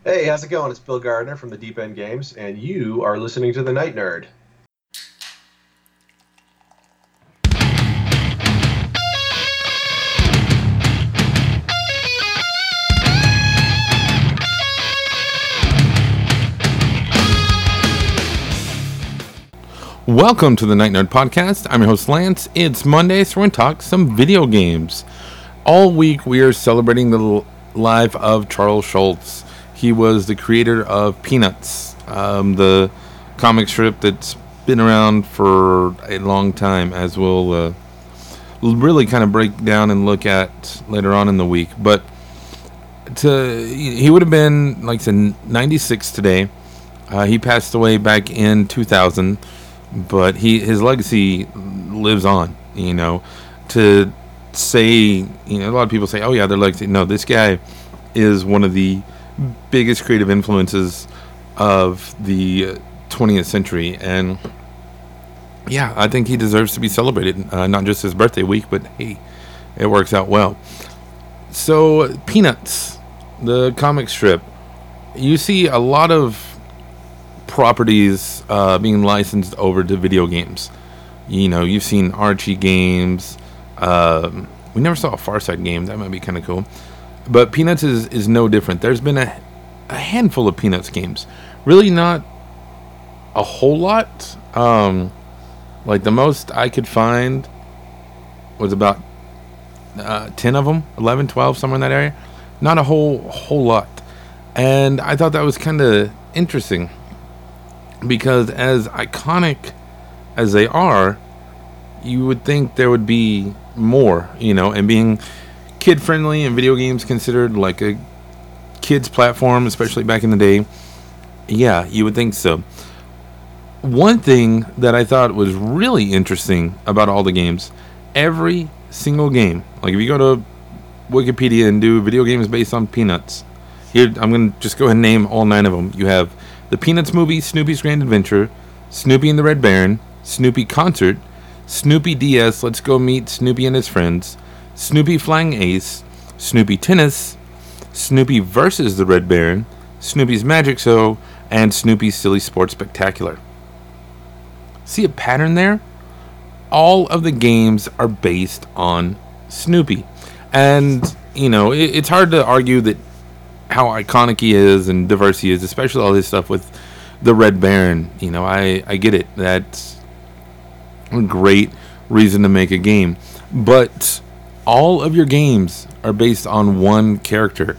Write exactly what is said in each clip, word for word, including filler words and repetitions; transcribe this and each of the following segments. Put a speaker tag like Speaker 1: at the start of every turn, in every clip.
Speaker 1: Hey, how's it going? It's Bill Gardner from the Deep End Games, and you are listening to The Night Nerd.
Speaker 2: Welcome to the Night Nerd Podcast. I'm your host, Lance. It's Monday, so we're going to talk some video games. All week, we are celebrating the life of Charles Schulz. He was the creator of Peanuts, um, the comic strip that's been around for a long time, as we'll uh, really kind of break down and look at later on in the week. But to he would have been, like I said, ninety-six today. Uh, he passed away back in two thousand. But he his legacy lives on, you know. To say, you know, a lot of people say, oh yeah, their legacy. No, this guy is one of the biggest creative influences of the twentieth century. And yeah, I think he deserves to be celebrated. Uh, not just his birthday week, but hey, it works out well. So, Peanuts, the comic strip. You see a lot of properties uh, being licensed over to video games. You know, you've seen Archie games. Um, we never saw a Farside game. That might be kind of cool. But Peanuts is, is no different. There's been a, a handful of Peanuts games. Really not a whole lot. Um, like the most I could find was about uh, ten of them, eleven, twelve, somewhere in that area. Not a whole whole lot. And I thought that was kind of interesting, because as iconic as they are, you would think there would be more, you know, and being kid friendly and video games considered like a kid's platform, especially back in the day. Yeah, you would think so. One thing that I thought was really interesting about all the games, every single game, like if you go to Wikipedia and do video games based on Peanuts, here I'm going to just go ahead and name all nine of them. You have the Peanuts movie, Snoopy's Grand Adventure, Snoopy and the Red Baron, Snoopy Concert, Snoopy D S, Let's Go Meet Snoopy and His Friends, Snoopy Flying Ace, Snoopy Tennis, Snoopy versus the Red Baron, Snoopy's Magic Show, and Snoopy's Silly Sports Spectacular. See a pattern there? All of the games are based on Snoopy. And, you know, it, it's hard to argue that how iconic he is and diverse he is, especially all this stuff with the Red Baron. You know, I, I get it. That's a great reason to make a game. But all of your games are based on one character.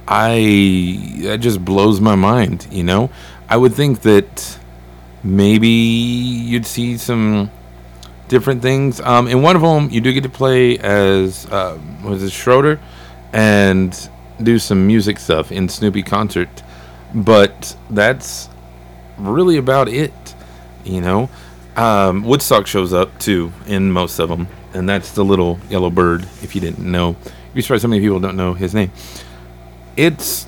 Speaker 2: I that just blows my mind, you know? I would think that maybe you'd see some different things. Um, in one of them, you do get to play as, uh, was it Schroeder? And do some music stuff in Snoopy Concert, but that's really about it, you know. um, Woodstock shows up too in most of them, and that's the little yellow bird, if you didn't know. You'd be surprised how many people don't know his name. It's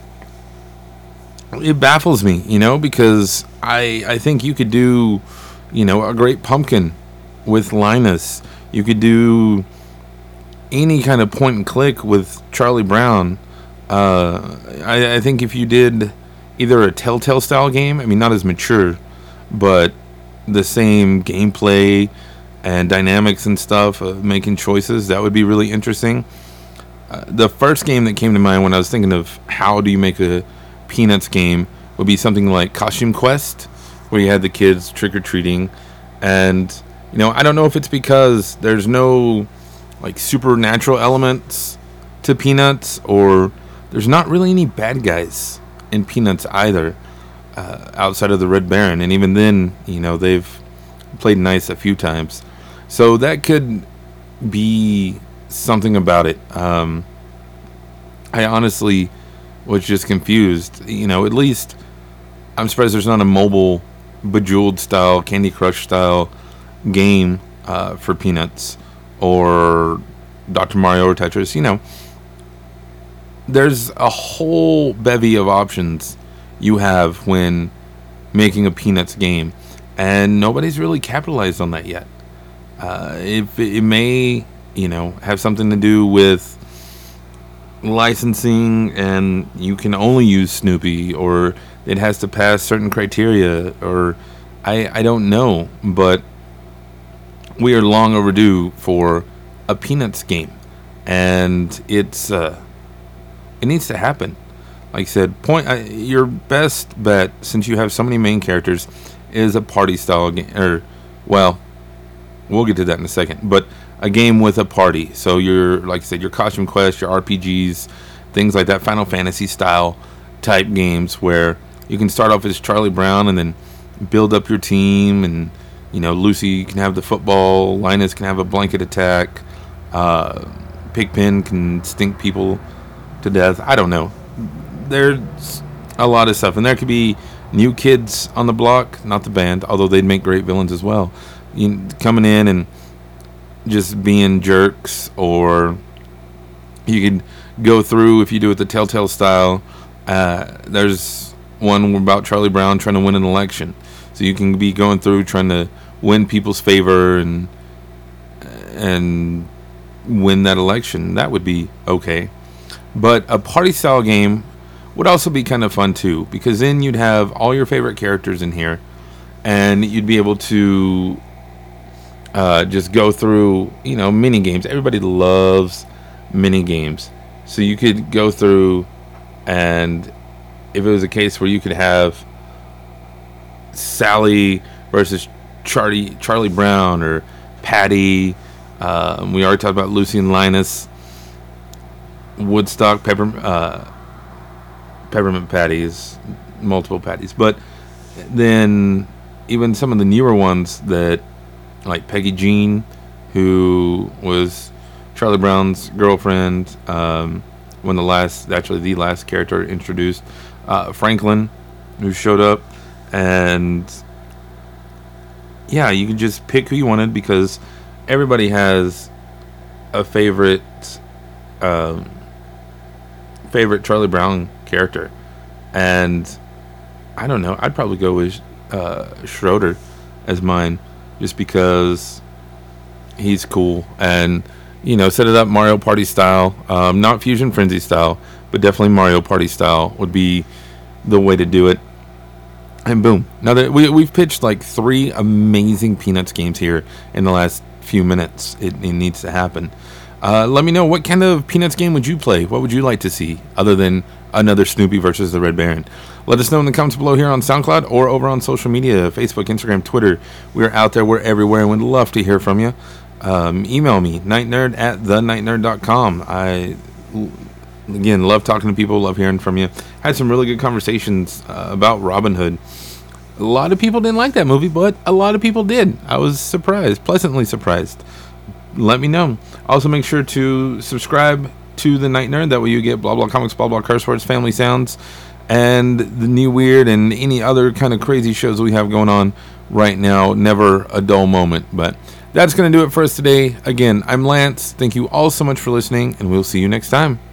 Speaker 2: it baffles me, you know, because I I think you could do, you know, a Great Pumpkin with Linus. You could do any kind of point and click with Charlie Brown. Uh, I, I think if you did either a Telltale style game, I mean, not as mature, but the same gameplay and dynamics and stuff of making choices, that would be really interesting. Uh, the first game that came to mind when I was thinking of how do you make a Peanuts game would be something like Costume Quest, where you had the kids trick-or-treating. And, you know, I don't know if it's because there's no, like, supernatural elements to Peanuts, or there's not really any bad guys in Peanuts either, uh, outside of the Red Baron. And even then, you know, they've played nice a few times. So that could be something about it. Um, I honestly was just confused. You know, at least I'm surprised there's not a mobile Bejeweled style, Candy Crush style game uh, for Peanuts, or Doctor Mario or Tetris. You know, there's a whole bevy of options you have when making a Peanuts game, and nobody's really capitalized on that yet. Uh, if it may, you know, have something to do with licensing and you can only use Snoopy, or it has to pass certain criteria, or I I don't know, but we are long overdue for a Peanuts game, and it's uh, it needs to happen. Like I said, point uh, your best bet, since you have so many main characters, is a party style game. Or, well, we'll get to that in a second. But a game with a party. So your, like I said, your Costume Quest, your R P Gs, things like that, Final Fantasy style type games where you can start off as Charlie Brown and then build up your team. And you know, Lucy can have the football, Linus can have a blanket attack, uh, Pigpen can stink people to death. I don't know. There's a lot of stuff, and there could be new kids on the block, not the band, although they'd make great villains as well, you, coming in and just being jerks. Or you could go through, if you do it the Telltale style, uh, there's one about Charlie Brown trying to win an election, so you can be going through trying to win people's favor and and win that election. That would be okay. But a party style game would also be kind of fun too, because then you'd have all your favorite characters in here, and you'd be able to uh, just go through, you know, mini games. Everybody loves mini games, so you could go through, and if it was a case where you could have Sally versus Charlie Charlie Brown, or Patty. Uh, we already talked about Lucy and Linus. Woodstock, pepper, uh, peppermint patties, multiple patties. But then even some of the newer ones, that like Peggy Jean, who was Charlie Brown's girlfriend, um, when the last, actually the last character introduced, uh, Franklin, who showed up, and yeah, you could just pick who you wanted, because everybody has a favorite. Um, favorite Charlie Brown character, and I don't know, I'd probably go with uh, Schroeder as mine, just because he's cool, and you know, set it up Mario Party style, um, not Fusion Frenzy style, but definitely Mario Party style would be the way to do it. And boom, now that we, we've pitched like three amazing Peanuts games here in the last few minutes, it, it needs to happen. Uh, let me know, what kind of Peanuts game would you play? What would you like to see, other than another Snoopy versus the Red Baron? Let us know in the comments below here on SoundCloud, or over on social media, Facebook, Instagram, Twitter. We're out there, we're everywhere, and we'd love to hear from you. Um, email me, nightnerd at the night nerd dot com. I, again, love talking to people, love hearing from you. Had some really good conversations uh, about Robin Hood. A lot of people didn't like that movie, but a lot of people did. I was surprised, pleasantly surprised. Let me know. Also, make sure to subscribe to the Night Nerd. That way you get blah blah comics, blah blah curse words, family sounds, and the new weird and any other kind of crazy shows we have going on right now. Never a dull moment. But that's going to do it for us today. Again, I'm Lance. Thank you all so much for listening, and we'll see you next time.